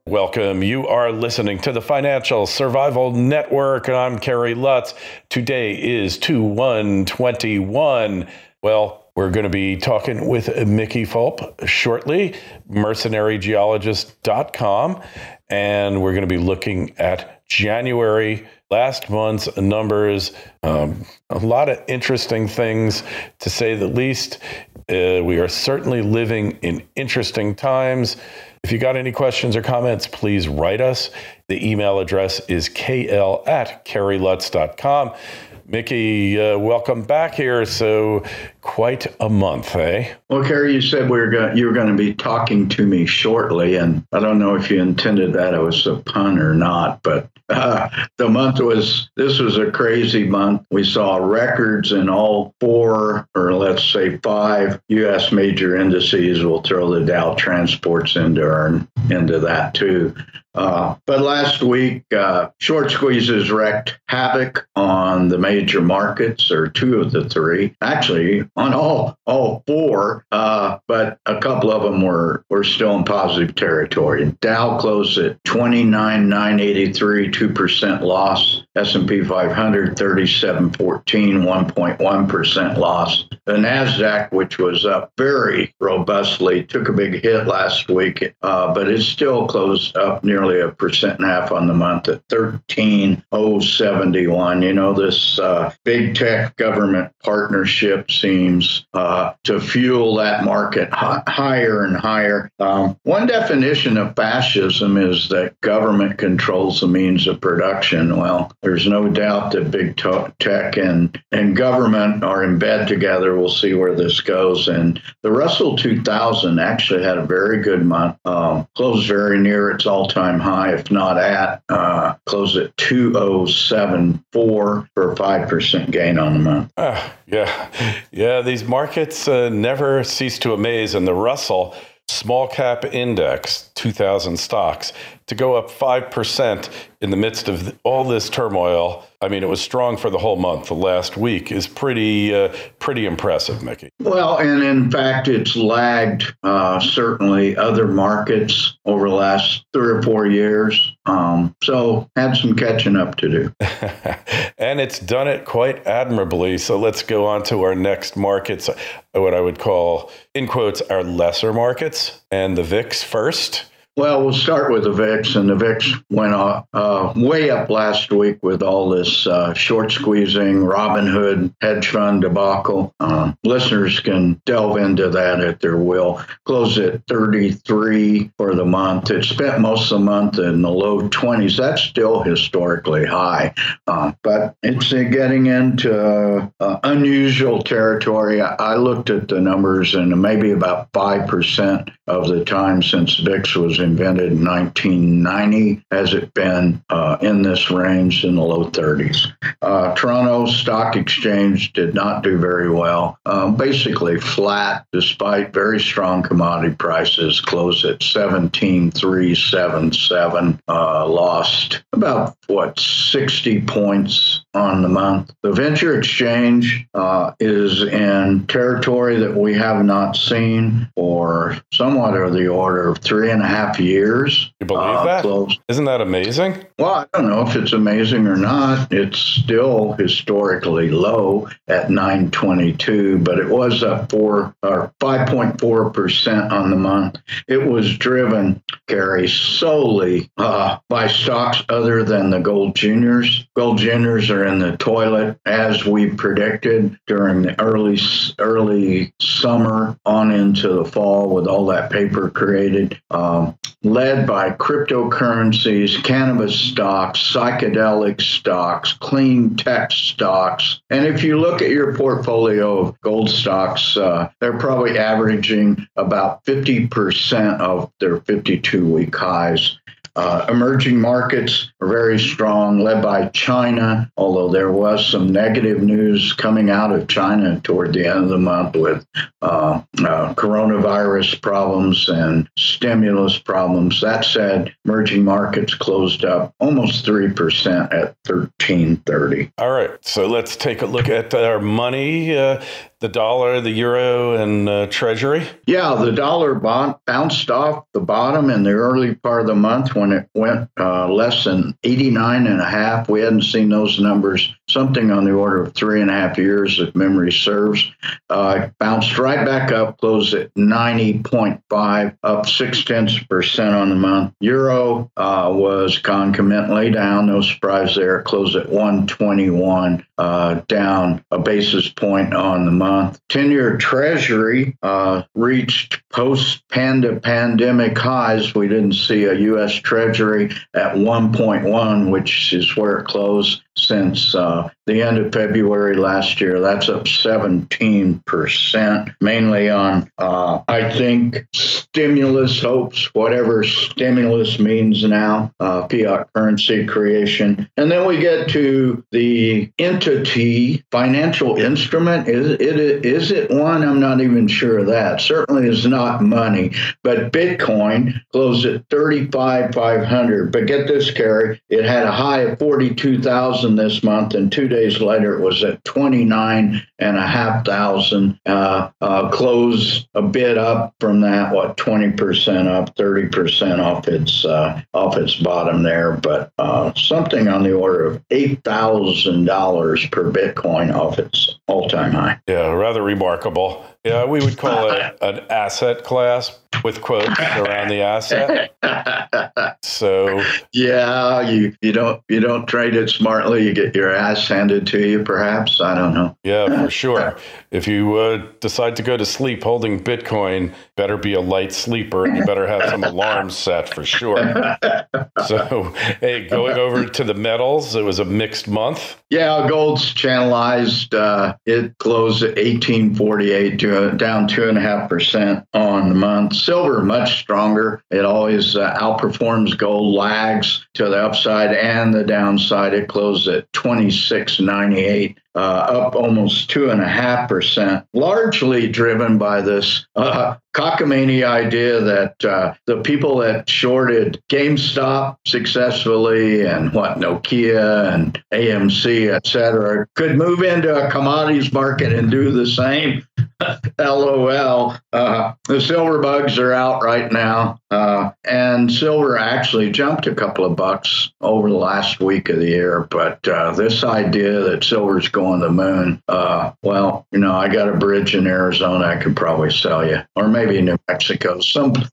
Welcome. You are listening to the Financial Survival Network, and I'm Kerry Lutz. Today is 2/1/21. Well, we're going to be talking with Mickey Fulp shortly, mercenarygeologist.com, and we're going to be looking at January, last month's numbers. A lot of interesting things, to say the least. We are certainly living in interesting times. If you got any questions or comments, please write us. The email address is kl@kerrylutz.com. Mickey, welcome back here. So quite a month, eh? Well, Kerry, you said you were going to be talking to me shortly, and I don't know if you intended that it was a pun or not, but this was a crazy month. We saw records in all four, or let's say five, U.S. major indices. We'll throw the Dow Transports into that too. But last week, short squeezes wreaked havoc on the major markets, or two of the three, actually on all four, but a couple of them were still in positive territory. Dow closed at 29,983, 2% loss. S&P 500, 3714, 1.1% loss. The NASDAQ, which was up very robustly, took a big hit last week, but it still closed up nearly 1.5% on the month at 13,071. You know, this big tech government partnership seems to fuel that market higher and higher. One definition of fascism is that government controls the means of production. Well, there's no doubt that big tech and government are in bed together. We'll see where this goes. And the Russell 2000 actually had a very good month, closed very near its all-time high, if not at, closed at 2074 for a 5% gain on the month. Yeah, these markets never cease to amaze. And the Russell Small Cap Index, 2,000 stocks, to go up 5% in the midst of all this turmoil. I mean, it was strong for the whole month. The last week is pretty impressive, Mickey. Well, and in fact, it's lagged certainly other markets over the last 3 or 4 years. So had some catching up to do. And it's done it quite admirably. So let's go on to our next markets, what I would call, in quotes, our lesser markets, and the VIX first. Well, we'll start with the VIX, and the VIX went way up last week with all this short squeezing, Robinhood hedge fund debacle. Listeners can delve into that at their will. Closed at 33 for the month. It spent most of the month in the low 20s. That's still historically high, but it's getting into unusual territory. I looked at the numbers, and maybe about 5% of the time since VIX was invented in 1990 has it been in this range in the low 30s. Toronto Stock Exchange did not do very well, basically flat despite very strong commodity prices, closed at 17,377, lost about 60 points on the month. The Venture Exchange is in territory that we have not seen for somewhat of the order of 3.5 years. You believe that? Closed. Isn't that amazing? Well, I don't know if it's amazing or not. It's still historically low at 922, but it was up 5.4% on the month. It was driven, Gary, solely by stocks other than the gold juniors. Gold juniors are in the toilet, as we predicted during the early summer on into the fall with all that paper created, led by cryptocurrencies, cannabis stocks, psychedelic stocks, clean tech stocks. And if you look at your portfolio of gold stocks, they're probably averaging about 50% of their 52-week highs. Emerging markets are very strong, led by China, although there was some negative news coming out of China toward the end of the month with coronavirus problems and stimulus problems. That said, emerging markets closed up almost 3% at 1330. All right, so let's take a look at our money. the dollar, the euro, and Treasury? Yeah, the dollar bounced off the bottom in the early part of the month when it went less than 89.5. We hadn't seen those numbers, something on the order of 3.5 years, if memory serves. Bounced right back up, closed at 90.5, up 0.6% on the month. Euro was concomitantly down, no surprise there. It closed at 121, down a basis point on the month. 10-year Treasury reached post-pandemic highs. We didn't see a U.S. Treasury at 1.1, which is where it closed since the end of February last year. That's up 17%, mainly on, I think, stimulus hopes, whatever stimulus means now, fiat currency creation. And then we get to the entity, financial instrument. Is it one? I'm not even sure of that. Certainly is not money. But Bitcoin closed at 35,500. But get this, Carrie, it had a high of 42,000 this month, and 2 days later it was at 29,500. Closed a bit up from that, 20% up, 30% off its bottom there, but something on the order of $8,000 per Bitcoin off its all-time high. Yeah, rather remarkable. Yeah, we would call it an asset class with quotes around the asset. So yeah, you don't trade it smartly, you get your ass handed to you, perhaps. I don't know. Yeah, for sure. If you decide to go to sleep holding Bitcoin, better be a light sleeper, and you better have some alarms set for sure. So, hey, going over to the metals, it was a mixed month. Yeah, gold's channelized. It closed at 1848, down 2.5% on the month. Silver, much stronger. It always outperforms gold, lags to the upside and the downside. It closed at 26.98. Up almost 2.5%, largely driven by this cockamamie idea that the people that shorted GameStop successfully and Nokia and AMC, et cetera, could move into a commodities market and do the same. LOL. The silver bugs are out right now, and silver actually jumped a couple of bucks over the last week of the year. But this idea that silver's going to the moon, I got a bridge in Arizona I could probably sell you, or maybe New Mexico, someplace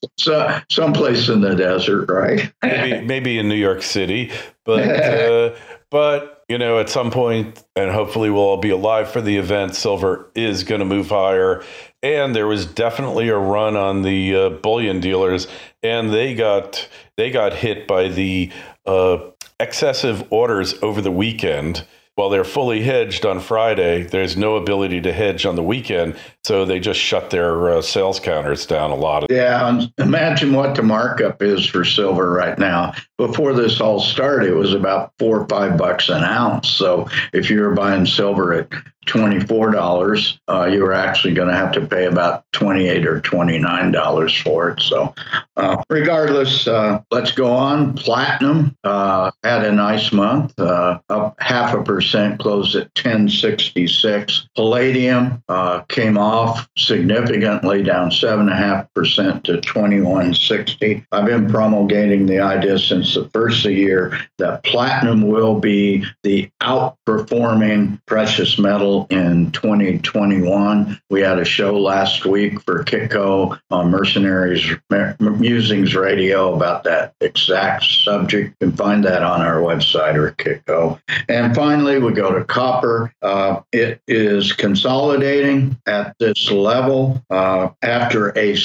in the desert, right? maybe in New York City, but at some point, and hopefully we'll all be alive for the event, silver is going to move higher. And there was definitely a run on the bullion dealers, and they got hit by the excessive orders over the weekend. While they're fully hedged on Friday, there's no ability to hedge on the weekend, so they just shut their sales counters down a lot. Yeah, imagine what the markup is for silver right now. Before this all started, it was about $4 or $5 an ounce. So if you were buying silver at $24, you were actually going to have to pay about $28 or $29 for it. So regardless, let's go on. Platinum had a nice month, up 0.5%, closed at 1066. Palladium came off significantly, down 7.5% to 2160. I've been promulgating the idea since the first of the year that platinum will be the outperforming precious metal in 2021. We had a show last week for Kitco on Mercenaries Musings Radio about that exact subject. You can find that on our website or Kitco. And finally, we go to copper. It is consolidating at this level after a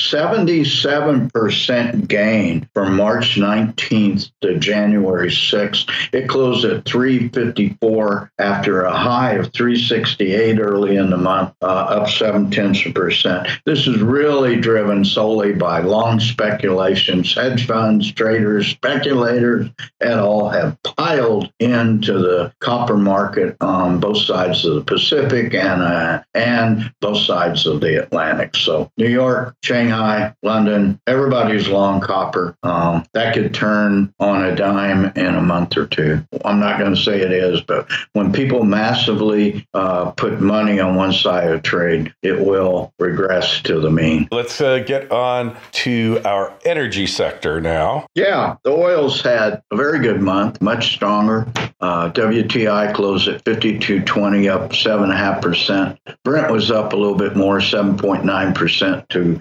77% gain from March 19th to January 6th. It closed at 354 after a high of 368 early in the month, up 0.7%. This is really driven solely by long speculations. Hedge funds, traders, speculators, and all have piled into the copper market on both sides of the Pacific and both sides sides of the Atlantic. So New York, Shanghai, London, everybody's long copper. That could turn on a dime in a month or two. I'm not going to say it is, but when people massively put money on one side of trade, it will regress to the mean. Let's get on to our energy sector now. Yeah, the oil's had a very good month, much stronger. WTI closed at 52.20, up 7.5%. Brent was up a little bit more, 7.9% to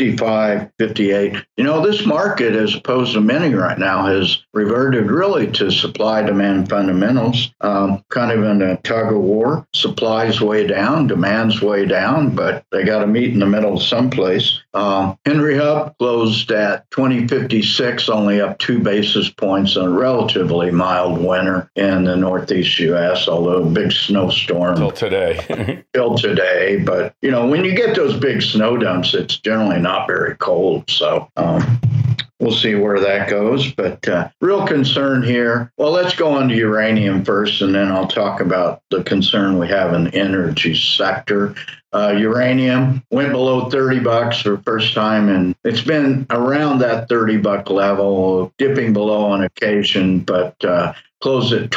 55.58. You know, this market, as opposed to many right now, has reverted really to supply-demand fundamentals, kind of in a tug of war. Supply's way down, demand's way down, but they got to meet in the middle someplace. Henry Hub closed at 20.56, only up 2 basis points on a relatively mild winter in the Northeast U.S., although a big snowstorm. Till today. But, you know, when you get those big snow dumps, it's generally not very cold. So we'll see where that goes. But real concern here. Well, let's go on to uranium first, and then I'll talk about the concern we have in the energy sector. Uranium went below $30 for the first time, and it's been around that $30 level, dipping below on occasion, but closed at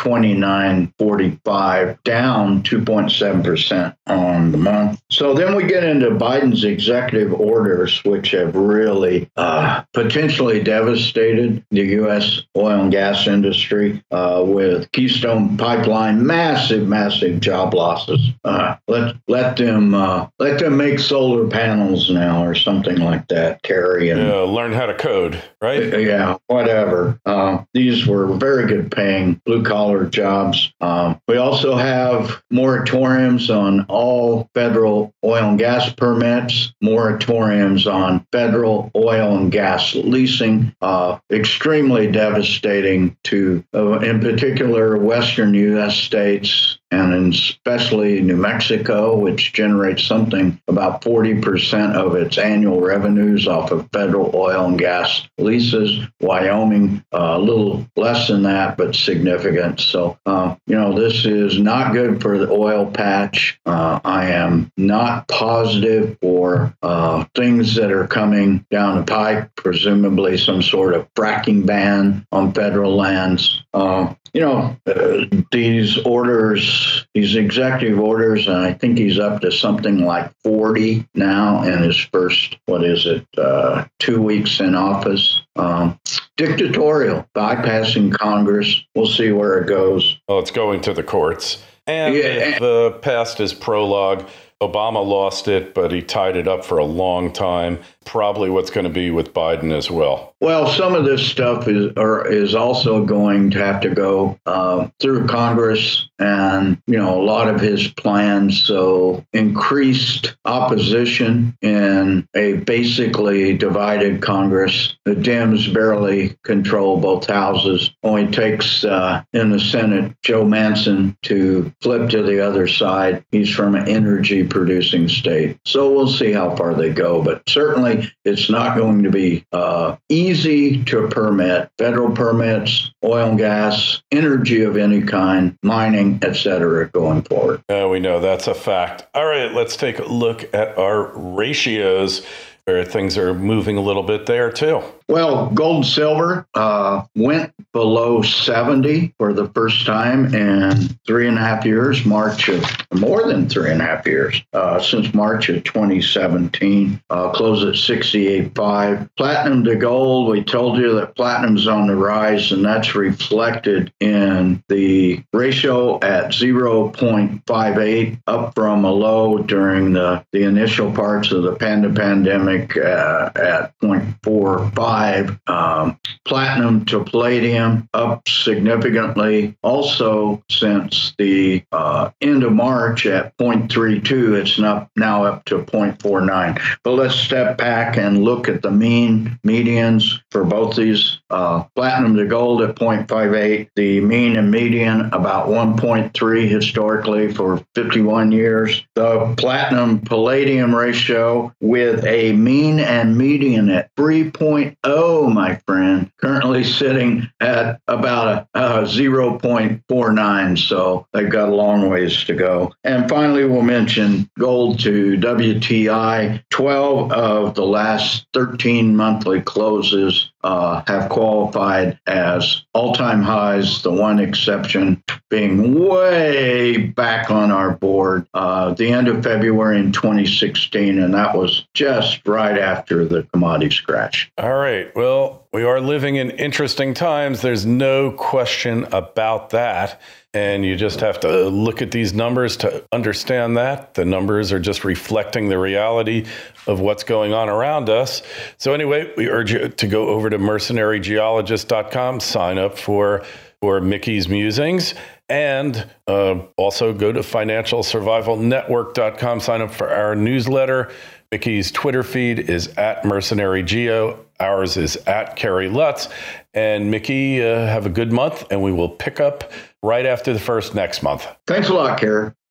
29.45, down 2.7% on the month. So then we get into Biden's executive orders, which have really potentially devastated the U.S. oil and gas industry with Keystone Pipeline, massive job losses. Let them make solar panels now or something like that, Terry. And learn how to code, right? Yeah, whatever. These were very good paying blue-collar jobs. We also have moratoriums on all federal oil and gas permits, moratoriums on federal oil and gas leasing, extremely devastating to, in particular, western U.S. states, and especially New Mexico, which generates something about 40% of its annual revenues off of federal oil and gas leases. Wyoming, a little less than that, but significant. So, this is not good for the oil patch. I am not positive for things that are coming down the pike, presumably some sort of fracking ban on federal lands. These orders, these executive orders, and I think he's up to something like 40 now in his first, 2 weeks in office. Dictatorial, bypassing Congress. We'll see where it goes. Well, it's going to the courts. And if the past is prologue, Obama lost it, but he tied it up for a long time. Probably what's going to be with Biden as well. Well, some of this stuff is also going to have to go through Congress and, a lot of his plans. So increased opposition in a basically divided Congress. The Dems barely control both houses. Only takes in the Senate Joe Manchin to flip to the other side. He's from an energy producing state. So we'll see how far they go. But certainly it's not going to be easy to permit federal permits, oil and gas, energy of any kind, mining, etc. going forward. We know that's a fact. All right, let's take a look at our ratios, where things are moving a little bit there too. Well, gold and silver went below 70 for the first time in 3.5 years, more than 3.5 years, since March of 2017, closed at 68.5. Platinum to gold, we told you that platinum's on the rise, and that's reflected in the ratio at 0.58, up from a low during the initial parts of the pandemic at 0.45. Platinum to palladium up significantly. Also, since the end of March at 0.32, it's now up to 0.49. But let's step back and look at the medians for both these. Platinum to gold at 0.58. The mean and median about 1.3 historically for 51 years. The platinum palladium ratio with a mean and median at 3.0 Oh, my friend, currently sitting at about a 0.49, so they've got a long ways to go. And finally, we'll mention gold to WTI. 12 of the last 13 monthly closes have qualified as all-time highs, the one exception being way back on our board the end of February in 2016, and that was just right after the commodities crash. All right. Well, we are living in interesting times. There's no question about that. And you just have to look at these numbers to understand that. The numbers are just reflecting the reality of what's going on around us. So anyway, we urge you to go over to mercenarygeologist.com, sign up for Mickey's Musings, and also go to financialsurvivalnetwork.com, sign up for our newsletter. Mickey's Twitter feed is @mercenarygeo. Ours is @Kerry Lutz. And Mickey, have a good month, and we will pick up right after the first next month. Thanks a lot, Kerry.